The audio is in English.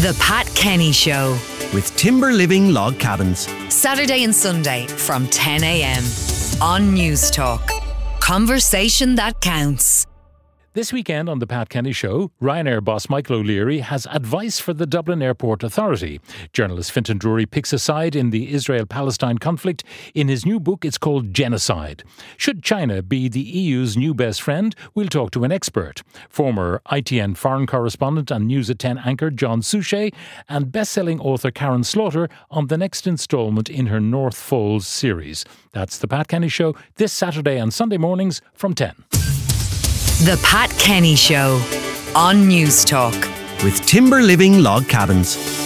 The Pat Kenny Show. With Timber Living Log Cabins. Saturday and Sunday from 10 a.m. on News Talk. Conversation that counts. This weekend on The Pat Kenny Show, Ryanair boss Michael O'Leary has advice for the Dublin Airport Authority. Journalist Fintan Drury picks a side in the Israel-Palestine conflict. In his new book, it's called Genocide. Should China be the EU's new best friend? We'll talk to an expert. Former ITN foreign correspondent and News at 10 anchor John Suchet and best-selling author Karen Slaughter on the next instalment in her North Foals series. That's The Pat Kenny Show this Saturday and Sunday mornings from 10. The Pat Kenny Show on News Talk. With Timber Living Log Cabins.